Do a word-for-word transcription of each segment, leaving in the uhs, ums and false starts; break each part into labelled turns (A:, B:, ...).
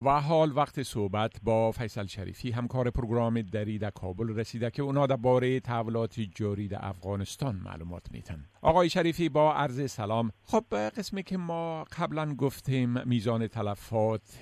A: و حال وقت صحبت با فیصل شریفی، همکار پروگرام دری در کابل رسیده که اونا درباره تحولات جاری در افغانستان معلومات میتن. آقای شریفی با عرض سلام. خب قسمی که ما قبلا گفتیم میزان تلفات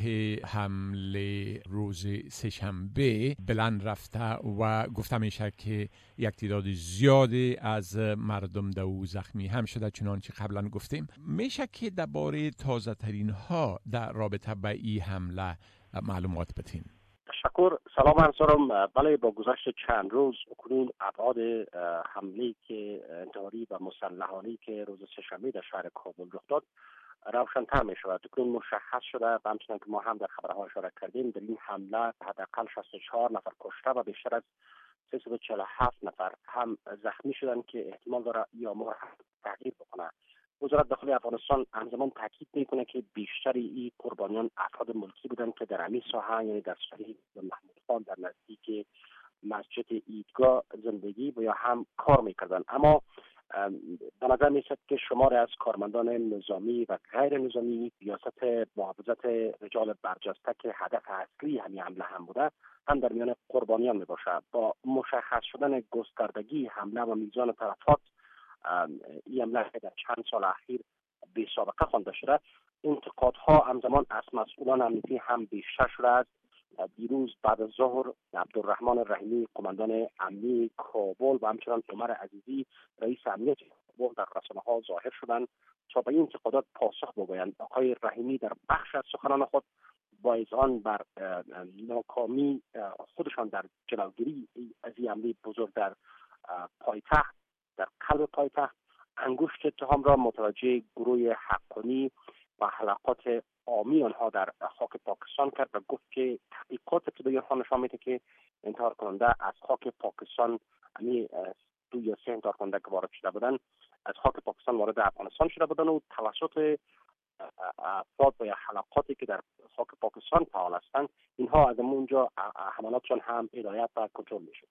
A: حمله روز سه‌شنبه بلند رفته و گفته میشه که یک تعداد زیادی از مردم دو زخمی هم شده، چنانچه قبلا گفتیم. میشه که درباره تازه ترین ها در رابطه با این حمله معلومات بتین؟
B: تشکر. سلام انصارم. بله، با گذشت چند روز اکنون ابعاد حمله که انتحاری و مسلحانه‌ای که روز سه‌شنبه در شهر کابل رخ داد روشن‌تر می شود. اکنون مشخص شده و همچنان که ما هم در خبرها اشاره کردیم، در این حمله حداقل شصت و چهار نفر کشته و بیشتر از سیصد و چهل و هفت نفر هم زخمی شدند که احتمال داره یا امور تغییر بکنه. وزارت داخلی افغانستان همزمان تاکید میکنه که بیشتر این قربانیان افراد ملکی بودند که در همین ساحه، یعنی در شهر محمود خان در نزدیک مسجد ایدگاه زندگی و یا هم کار میکردند. اما به نظر میسد که شمار از کارمندان نظامی و غیر نظامی ریاست محافظت رجال برجسته که هدف اصلی همین حمله هم بوده هم در میان قربانیان میباشه. با مشخص شدن گستردگی حمله و میزان تلفات این حمله در چند سال اخیر بی سابقه خوانده شده، انتقادها همزمان از مسئولان امنیتی هم بیشتر شده است. دیروز بعد از ظهر عبدالرحمن رحیمی قماندان امنی کابل و همچنان عمر عزیزی رئیس امنیت کابل در رسانه‌ها ظاهر شدند تا به این انتقادات پاسخ بگویند. آقای رحیمی در بخش از سخنان خود با اذعان بر ناکامی خودشان در جلوگیری از این حمله بزرگ در پایتخت در قلب پایتخت انگشت اتهام را متوجه گروه حقانی و حلقات عامی آنها در خاک پاکستان کرد و گفت که تحقیقات ابتدایی آنها نشان میده که انتحار کننده از خاک پاکستان، یعنی دو یا سه انتحار کننده که وارد شده بودند از خاک پاکستان وارد افغانستان شده بودند و توسط افراد و یا حلقاتی که در خاک پاکستان فعال هستند اینها از اونجا حملاتشان هم هدایت و کنترل میشه.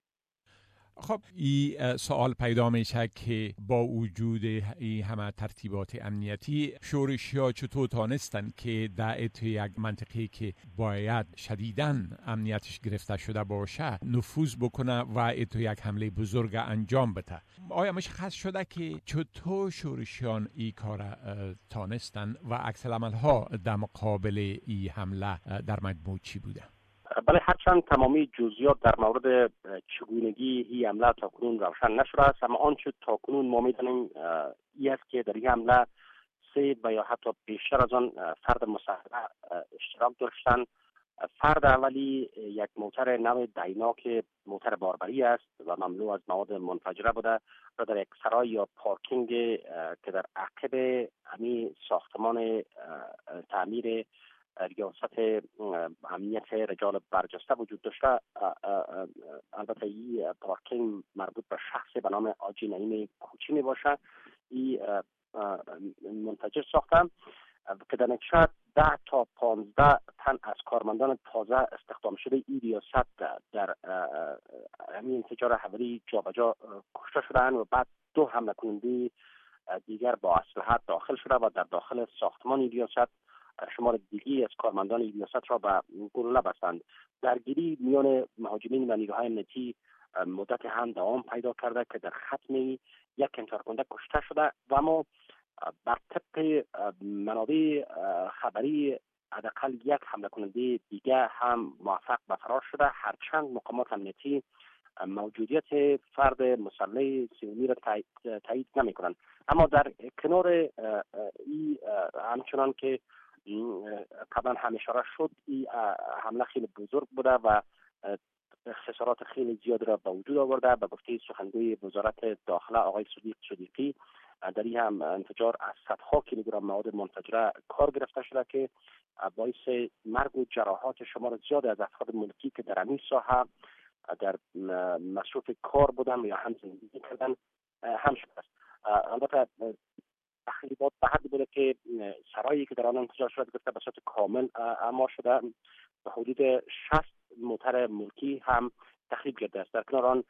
A: خب این سوال پیدا میشه که با وجود این همه ترتیبات امنیتی، شورشی‌ها چطور تانستن که در یک منطقه که باید شدیداً امنیتش گرفته شده باشه نفوذ بکنه و اتو یک حمله بزرگ انجام بده؟ آیا مشخص شده که چطور شورشیان این کار تانستن و عکس العمل‌ها در مقابل این حمله در مجموع چی بوده؟
B: بله، هرچند تمامی جزئیات در مورد چگونگی این حمله تاکنون روشن نشده است، اما آنچه تاکنون ما می‌دانیم این است که در این حمله سه و یا حتی بیشتر از آن فرد مسلح اشتراک داشتند. فرد اولی یک موتر نو دایناک موتر باربری است و مملو از مواد منفجره بوده و در یک سرای یا پارکینگ که در عقب همین ساختمان تعمیر ریاست امنیت رجال برجسته وجود داشته. البته این پارکینگ مربوط به شخص به نام آجی نعیم کوچی می باشه. این منفجر ساختن که در نتیجه ده تا پانزده تن از کارمندان تازه استخدام شده این ریاست در همین انفجار حوری جا به جا کشته شدن و بعد دو حمله کننده دیگر با اسلحه داخل شده و در داخل ساختمان ریاست شمار دیگی از کارمندان ریاست را به گلوله بستند. درگیری میان مهاجمین و نیروهای امنیتی مدت هم دوام پیدا کرده که در ختم یک انتحار کننده کشته شده و اما بر طبق منابع خبری حداقل یک حمله کننده دیگه هم موفق به فرار شده، هرچند مقامات امنیتی موجودیت فرد مسلح سومی را تایید نمی کنند. اما در کنار این همچنان که قبلا هم اشاره شد، این حمله خیلی بزرگ بوده و خسارات خیلی زیاد را به وجود آورده. به گفته سخنگوی وزارت داخله آقای صدیق صدیقی، در این هم انفجار از صدها کیلوگرم مواد منفجره کار گرفته شده که باعث مرگ و جراحات شمار زیاد از افراد ملکی که در همین ساحه در مصروف کار بودن یا هم زندگی کردن هم شده است. البته تخریبات به حدی بوده که سرایی که در آن انفجار شده گفته به صورت کامل اعمار شده. به حدود شصت موتر ملکی هم تخریب کرده است. در کنار آن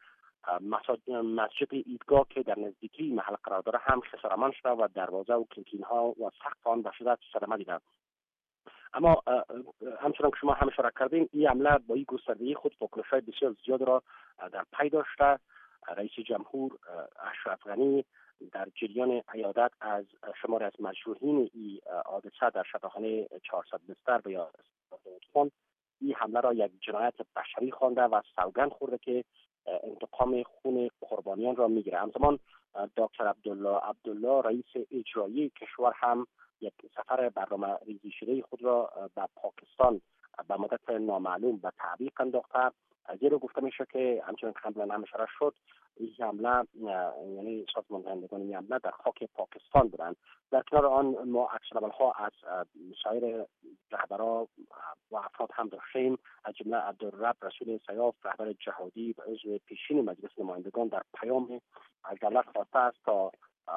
B: مسجد ایدگاه که در نزدیکی محل قرار داره هم خساره‌مند شده و دروازه و کلیدها و سقف آن به شدت صدمه دیده. اما همچنان که شما هم اشاره کردین، این حمله با این گستردگی خود واکنش‌های بسیار زیاد را در پی داشته. رئیس جمهور اشرف غنی در جریان عیادت از شمار از مجروحین این حادثه در شفاخانه چهارصد بستر به یاد خان این حمله را یک جنایت بشری خوانده و سوگند خورده که انتقام خون قربانیان را میگیره. همزمان دکتر عبدالله عبدالله رئیس اجرایی کشور هم یک سفر برنامه ریزی شده خود را به پاکستان به مدت نامعلوم به تعویق انداخته. زیرا گفته میشه که همچنان که قبلا هم اشاره شد، این حمله یعنی سازمان دهندگان این حمله در خاک پاکستان بودند. در کنار آن ما عکس‌العمل‌ها از سایر رهبران و افراد هم داشتیم، از جمله عبدالرب رسول سیاف رهبر جهادی و عضو پیشین مجلس نمایندگان در پیام از دولت خواسته است تا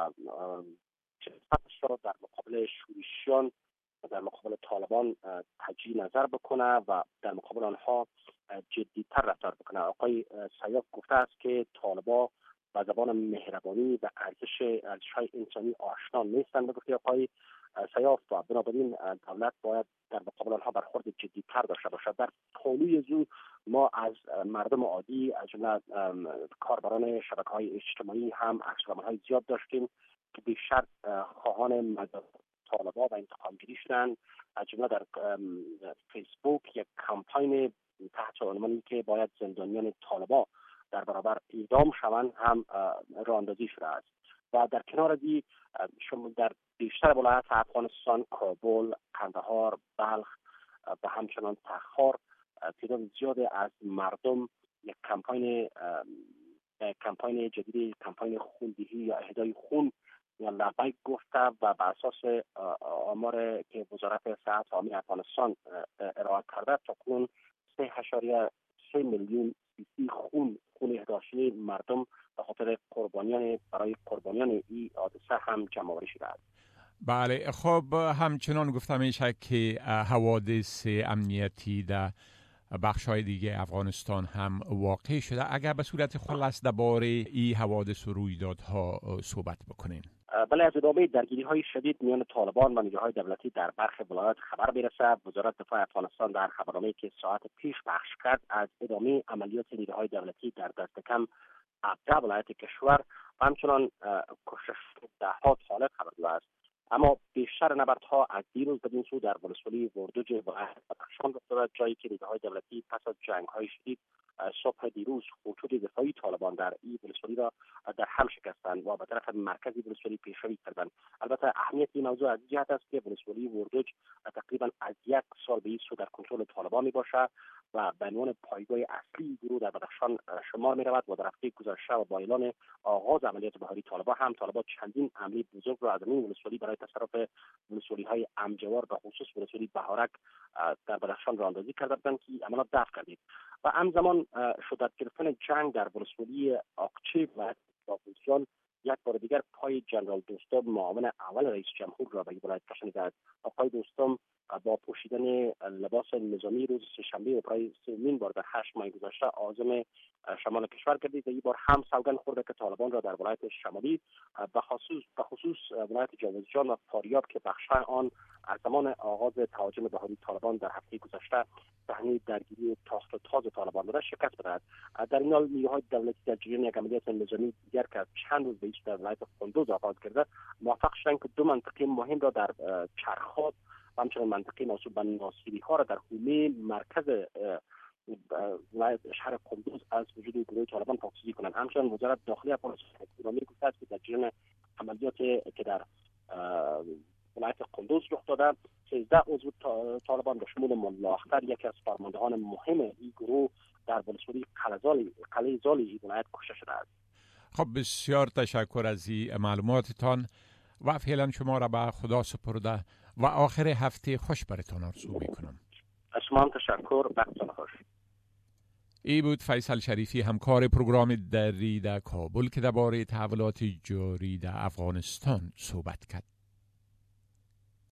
B: را در مقابل شورشیان و در مقابل طالبان تجدید نظر بکنه و در مقابل آنها جدی‌تر رفتار بکنه. آقای سیاف گفته است که طالبان با زبان مهربانی و ارزش ارزش‌های انسانی آشنا نیستند. گفته آقای سیاف و بنابراین دولت باید در مقابل آنها برخورد جدی‌تر داشته باشد. در پالوی زو ما از مردم عادی از جمله کاربران شبکه‌های اجتماعی هم عکس‌العمل‌های زیاد داشتیم که بیشتر خواهان مدد طالبان و انتقامگیری شدند. از جمله در فیسبوک یک کمپاین تحت عنوانی که باید زندانیان طالبان در برابر اعدام شوند هم راه اندازی شده است. و در کنار دی شما در بیشتر ولایات افغانستان، کابل، قندهار، بلخ و همچنان تخار تعداد زیاد از مردم یک کمپاین کمپاین جدید، کمپاین خوندهی یا اهدای خون یا لبیک گفته و بر اساس آمار که وزارت صحت عامه افغانستان ارائه کرده تا کنون سه ممیز سه میلیون سی خون خون اهدا شده مردم به خاطر قربانیان برای قربانیان این حادثه هم جمع آوری شده است.
A: بله، خب همچنان گفته میشه که حوادث امنیتی در بخش‌های دیگه افغانستان هم واقع شده. اگر به صورت خلاص درباره این حوادث و رویدادها صحبت بکنین.
B: بله، از ادامه درگیری‌های شدید میان طالبان و نیروهای دولتی در برخی ولایات خبر می‌رسد. وزارت دفاع افغانستان در خبرنامه‌ای که ساعت پیش پخش کرد از ادامه عملیات نیروهای دولتی در دست کم هفده ولایت کشور و همچنان کشش ده‌ها طالب خبر داده است. اما بیشتر نبردها از دیروز بدین سو در ولسوالی وردوج ولایت بدخشان رخ داده، جایی که نیروهای دولتی پس از جنگ‌های شدید صبح دیروز خطوط دفاعی طالبان در این ولسوالی را در هم شکستند و به طرف مرکزی ولسوالی پیشروی کردند. البته اهمیت این موضوع از جهت است که ولسوالی وردوج تقریبا از یک سال به این سو در کنترل طالبان میباشد و به عنوان پایگاه اصلی گروه در بدخشان شمار می رود و در هفته گذشته و با اعلان آغاز عملیات بهاری طالبان هم طالبان چندین حمله بزرگ را از این ولسوالی برای تصرف ولسوالی های امجوار و خصوص ولسوالی بهارک در بدخشان راه اندازی کردند که عملیات دفع کردید. و همزمان شدت گرفتن جنگ در ولسوالی آقچی و اپوزیسیون یک بار دیگر پای جنرال دوستم معاون اول رئیس جمهور را به ولایت کشانیده است. آقای دوستم با پوشیدن لباس نظامی روز سه‌شنبه برای سومین بار در هشت ماه گذشته عازم شمال کشور گردید و این بار هم سوگند خورده که طالبان را در ولایت شمالی به خصوص به خصوص ولایت جاوزجان و فاریاب که بخش‌های آن از زمان آغاز تهاجم بهاری طالبان در هفته گذشته صحنه درگیری تاخت و تاز طالبان را شکست بدهد. در این حال نیروهای دولتی در جریان یک عملیات نظامی دیگر که چند روز پیش در ولایت قندوز آغاز کرده موفق شدند که دو منطقه مهم را در چرخات و همچنین منطقه موسوم به ناصری ها را در حومه مرکز ولایت شهر قندوز از وجود گروه طالبان پاکسازی کنند. همچنین وزارت داخلی افغانستان گفته است که در جریان عملیات که در ولایت قندوز رخ داده سیزده عضو طالبان به شمول ملا اختر یکی از فرماندهان مهم این گروه در ولسوالی قلعه زالی ولایت کشته شده است.
A: خب بسیار تشکر از این معلوماتتان و فعلا شما را به خدا سپرده و آخر هفته خوش براتان آرزو میکنم.
B: از شما تشکر، وقتتان خوش.
A: ای بود فیصل شریفی، همکار پروگرام دری در کابل که درباره تحولات جاری در افغانستان صحبت کرد.